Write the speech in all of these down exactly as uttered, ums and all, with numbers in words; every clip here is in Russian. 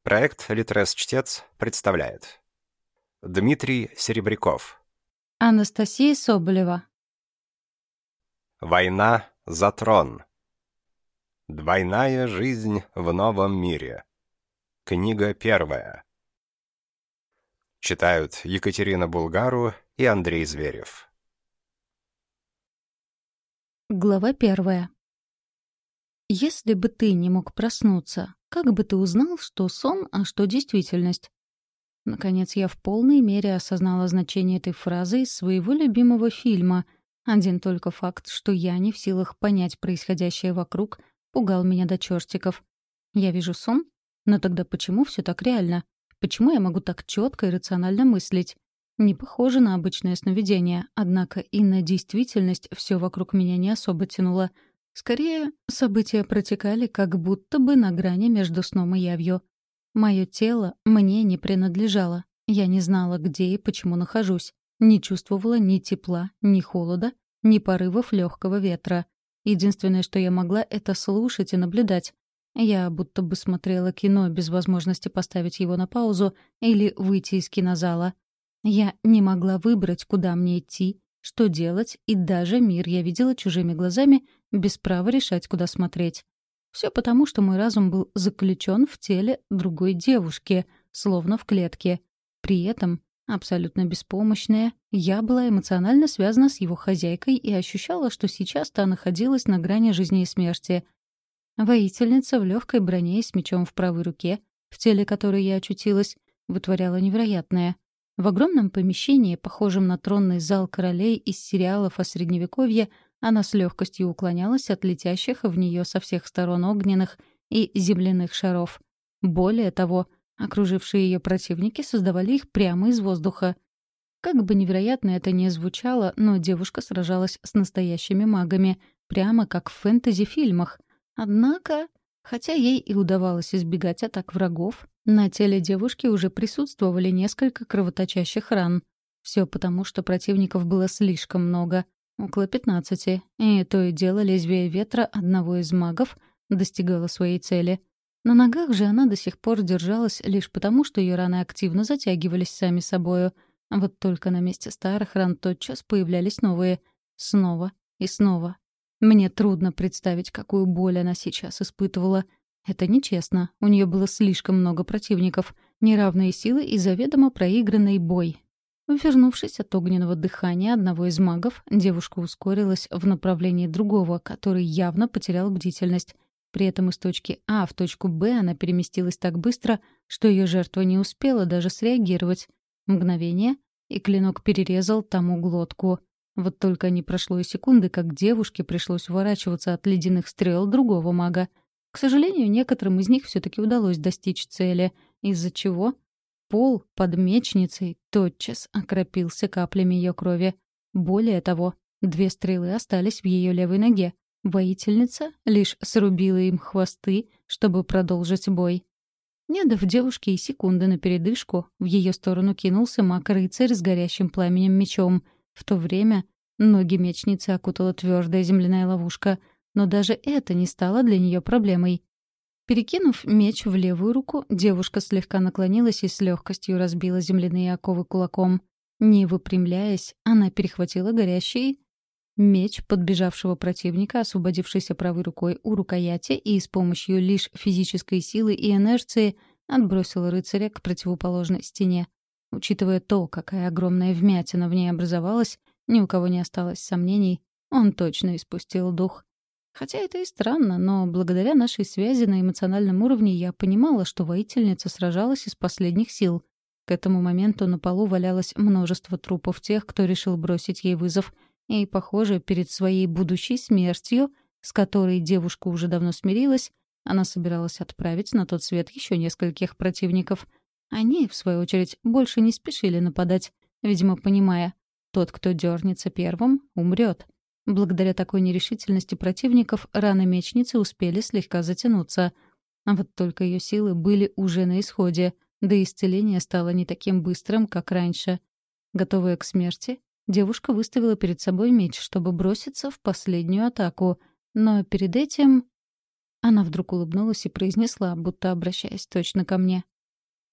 Проект «Литрес-чтец» представляет Дмитрий Серебряков. Анастасия Соболева. Война за трон. Двойная жизнь в новом мире. Книга первая. Читают Екатерина Булгару и Андрей Зверев. Глава первая. Если бы ты не мог проснуться, как бы ты узнал, что сон, а что действительность? Наконец, я в полной мере осознала значение этой фразы из своего любимого фильма. Один только факт, что я не в силах понять происходящее вокруг, пугал меня до чертиков. Я вижу сон? Но тогда почему все так реально? Почему я могу так четко и рационально мыслить? Не похоже на обычное сновидение, однако и на действительность все вокруг меня не особо тянуло. Скорее, события протекали как будто бы на грани между сном и явью. Мое тело мне не принадлежало. Я не знала, где и почему нахожусь. Не чувствовала ни тепла, ни холода, ни порывов легкого ветра. Единственное, что я могла, — это слушать и наблюдать. Я будто бы смотрела кино без возможности поставить его на паузу или выйти из кинозала. Я не могла выбрать, куда мне идти, что делать, и даже мир я видела чужими глазами, без права решать, куда смотреть. Все потому, что мой разум был заключен в теле другой девушки, словно в клетке. При этом, абсолютно беспомощная, я была эмоционально связана с его хозяйкой и ощущала, что сейчас та находилась на грани жизни и смерти. Воительница в легкой броне и с мечом в правой руке, в теле которой я очутилась, вытворяла невероятное. В огромном помещении, похожем на тронный зал королей из сериалов о Средневековье, она с легкостью уклонялась от летящих в нее со всех сторон огненных и земляных шаров. Более того, окружившие ее противники создавали их прямо из воздуха. Как бы невероятно это ни звучало, но девушка сражалась с настоящими магами, прямо как в фэнтези-фильмах. Однако, хотя ей и удавалось избегать атак врагов, на теле девушки уже присутствовали несколько кровоточащих ран. Все потому, что противников было слишком много. Около пятнадцати, и то и дело лезвие ветра одного из магов достигало своей цели. На ногах же она до сих пор держалась лишь потому, что ее раны активно затягивались сами собою. Вот только на месте старых ран тотчас появлялись новые. Снова и снова. Мне трудно представить, какую боль она сейчас испытывала. Это нечестно. У нее было слишком много противников, неравные силы и заведомо проигранный бой. Вернувшись от огненного дыхания одного из магов, девушка ускорилась в направлении другого, который явно потерял бдительность. При этом из точки А в точку Б она переместилась так быстро, что ее жертва не успела даже среагировать. Мгновение, и клинок перерезал тому глотку. Вот только не прошло и секунды, как девушке пришлось уворачиваться от ледяных стрел другого мага. К сожалению, некоторым из них все-таки удалось достичь цели, из-за чего пол под мечницей тотчас окропился каплями ее крови. Более того, две стрелы остались в ее левой ноге. Воительница лишь срубила им хвосты, чтобы продолжить бой. Не дав девушке и секунды на передышку, в ее сторону кинулся маг-рыцарь с горящим пламенем мечом. В то время ноги мечницы окутала твердая земляная ловушка, но даже это не стало для нее проблемой. Перекинув меч в левую руку, девушка слегка наклонилась и с легкостью разбила земляные оковы кулаком. Не выпрямляясь, она перехватила горящий меч подбежавшего противника, освободившийся правой рукой у рукояти, и с помощью лишь физической силы и инерции отбросила рыцаря к противоположной стене. Учитывая то, какая огромная вмятина в ней образовалась, ни у кого не осталось сомнений, он точно испустил дух. Хотя это и странно, но благодаря нашей связи на эмоциональном уровне я понимала, что воительница сражалась из последних сил. К этому моменту на полу валялось множество трупов тех, кто решил бросить ей вызов. И, похоже, перед своей будущей смертью, с которой девушка уже давно смирилась, она собиралась отправить на тот свет еще нескольких противников. Они, в свою очередь, больше не спешили нападать, видимо, понимая, тот, кто дернется первым, умрет. Благодаря такой нерешительности противников раны мечницы успели слегка затянуться. А вот только ее силы были уже на исходе, да и исцеление стало не таким быстрым, как раньше. Готовая к смерти, девушка выставила перед собой меч, чтобы броситься в последнюю атаку. Но перед этим она вдруг улыбнулась и произнесла, будто обращаясь точно ко мне: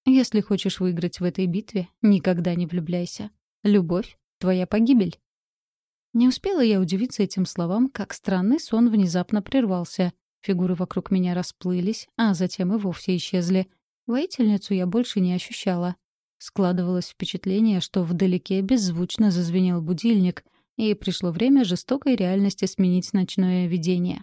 Если хочешь выиграть в этой битве, никогда не влюбляйся. Любовь — твоя погибель. Не успела я удивиться этим словам, как странный сон внезапно прервался. Фигуры вокруг меня расплылись, а затем и вовсе исчезли. Воительницу я больше не ощущала. Складывалось впечатление, что вдалеке беззвучно зазвенел будильник, и пришло время жестокой реальности сменить ночное видение.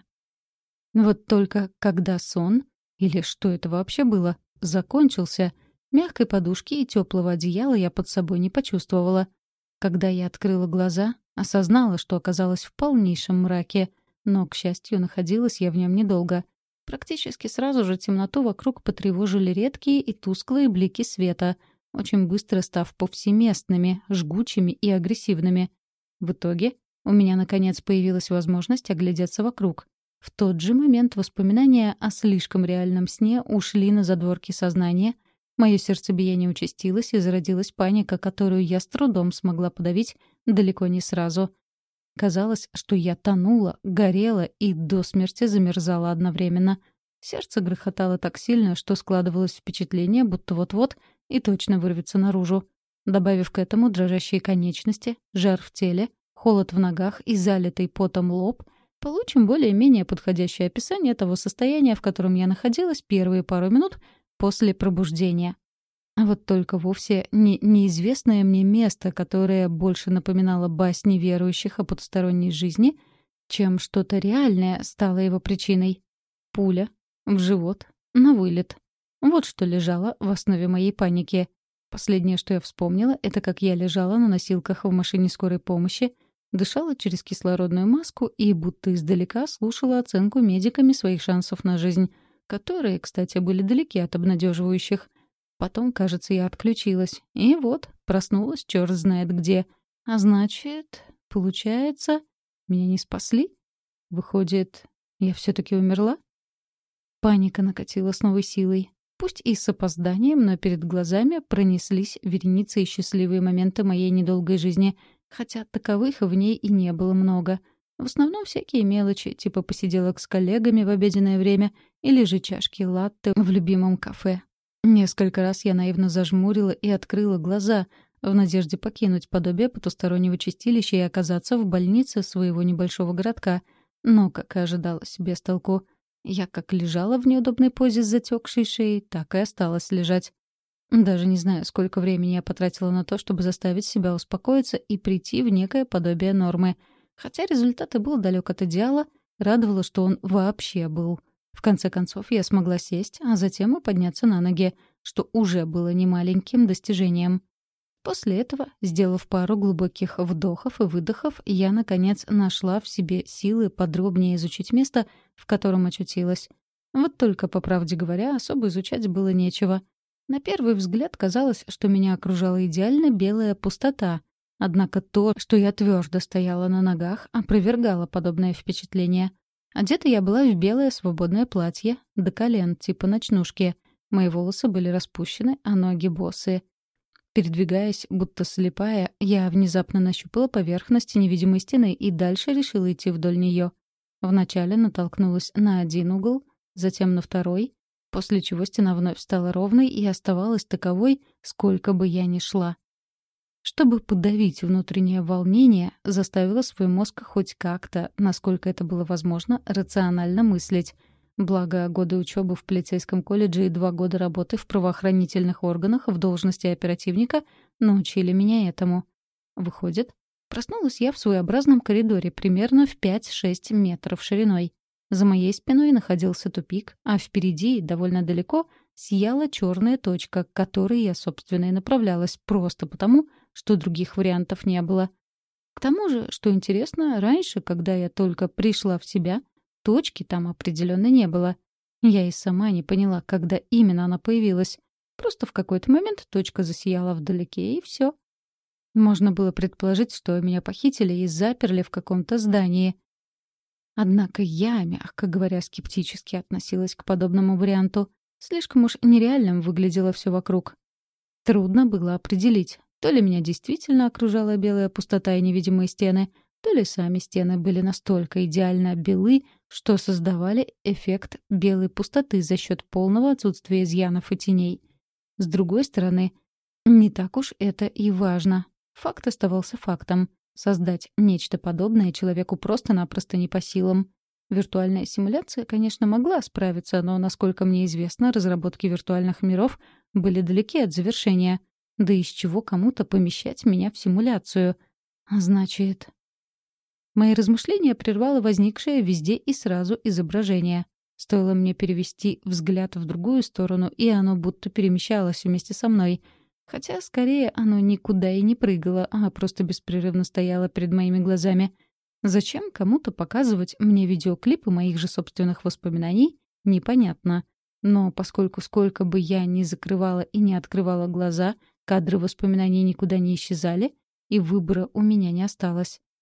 Вот только когда сон, или что это вообще было, закончился, мягкой подушки и теплого одеяла я под собой не почувствовала. Когда я открыла глаза, осознала, что оказалась в полнейшем мраке, но, к счастью, находилась я в нем недолго. Практически сразу же темноту вокруг потревожили редкие и тусклые блики света, очень быстро став повсеместными, жгучими и агрессивными. В итоге у меня, наконец, появилась возможность оглядеться вокруг. В тот же момент воспоминания о слишком реальном сне ушли на задворки сознания. Мое сердцебиение участилось и зародилась паника, которую я с трудом смогла подавить далеко не сразу. Казалось, что я тонула, горела и до смерти замерзала одновременно. Сердце грохотало так сильно, что складывалось впечатление, будто вот-вот и точно вырвется наружу. Добавив к этому дрожащие конечности, жар в теле, холод в ногах и залитый потом лоб, получим более-менее подходящее описание того состояния, в котором я находилась первые пару минут после пробуждения. А вот только вовсе не неизвестное мне место, которое больше напоминало басни верующих о потусторонней жизни, чем что-то реальное стало его причиной. Пуля в живот, на вылет. Вот что лежало в основе моей паники. Последнее, что я вспомнила, это как я лежала на носилках в машине скорой помощи, дышала через кислородную маску и будто издалека слушала оценку медиками своих шансов на жизнь, которые, кстати, были далеки от обнадеживающих. Потом, кажется, я отключилась. И вот, проснулась черт знает где. А значит, получается, меня не спасли? Выходит, я все-таки умерла? Паника накатила с новой силой. Пусть и с опозданием, но перед глазами пронеслись вереницы и счастливые моменты моей недолгой жизни, хотя таковых в ней и не было много. В основном всякие мелочи, типа посиделок с коллегами в обеденное время или же чашки латте в любимом кафе. Несколько раз я наивно зажмурила и открыла глаза, в надежде покинуть подобие потустороннего чистилища и оказаться в больнице своего небольшого городка. Но, как и ожидалось, без толку. Я как лежала в неудобной позе с затекшей шеей, так и осталась лежать. Даже не знаю, сколько времени я потратила на то, чтобы заставить себя успокоиться и прийти в некое подобие нормы. Хотя результат и был далек от идеала, радовало, что он вообще был. В конце концов, я смогла сесть, а затем и подняться на ноги, что уже было немаленьким достижением. После этого, сделав пару глубоких вдохов и выдохов, я, наконец, нашла в себе силы подробнее изучить место, в котором очутилась. Вот только, по правде говоря, особо изучать было нечего. На первый взгляд казалось, что меня окружала идеально белая пустота. Однако то, что я твердо стояла на ногах, опровергало подобное впечатление. Одета я была в белое свободное платье, до колен, типа ночнушки. Мои волосы были распущены, а ноги босые. Передвигаясь, будто слепая, я внезапно нащупала поверхность невидимой стены и дальше решила идти вдоль нее. Вначале натолкнулась на один угол, затем на второй, после чего стена вновь стала ровной и оставалась таковой, сколько бы я ни шла. Чтобы подавить внутреннее волнение, заставила свой мозг хоть как-то, насколько это было возможно, рационально мыслить. Благо, годы учебы в полицейском колледже и два года работы в правоохранительных органах в должности оперативника научили меня этому. Выходит, проснулась я в своеобразном коридоре примерно в пять-шесть метров шириной. За моей спиной находился тупик, а впереди, довольно далеко, сияла черная точка, к которой я, собственно, и направлялась, просто потому, что других вариантов не было. К тому же, что интересно, раньше, когда я только пришла в себя, точки там определенно не было. Я и сама не поняла, когда именно она появилась. Просто в какой-то момент точка засияла вдалеке, и все. Можно было предположить, что меня похитили и заперли в каком-то здании. Однако я, мягко говоря, скептически относилась к подобному варианту. Слишком уж нереальным выглядело все вокруг. Трудно было определить, то ли меня действительно окружала белая пустота и невидимые стены, то ли сами стены были настолько идеально белы, что создавали эффект белой пустоты за счет полного отсутствия изъянов и теней. С другой стороны, не так уж это и важно. Факт оставался фактом. Создать нечто подобное человеку просто-напросто не по силам. Виртуальная симуляция, конечно, могла справиться, но, насколько мне известно, разработки виртуальных миров были далеки от завершения. Да из чего кому-то помещать меня в симуляцию? А значит... Мои размышления прервало возникшее везде и сразу изображение. Стоило мне перевести взгляд в другую сторону, и оно будто перемещалось вместе со мной. Хотя, скорее, оно никуда и не прыгало, а просто беспрерывно стояло перед моими глазами. Зачем кому-то показывать мне видеоклипы моих же собственных воспоминаний, непонятно. Но поскольку сколько бы я ни закрывала и не открывала глаза, кадры воспоминаний никуда не исчезали, и выбора у меня не осталось.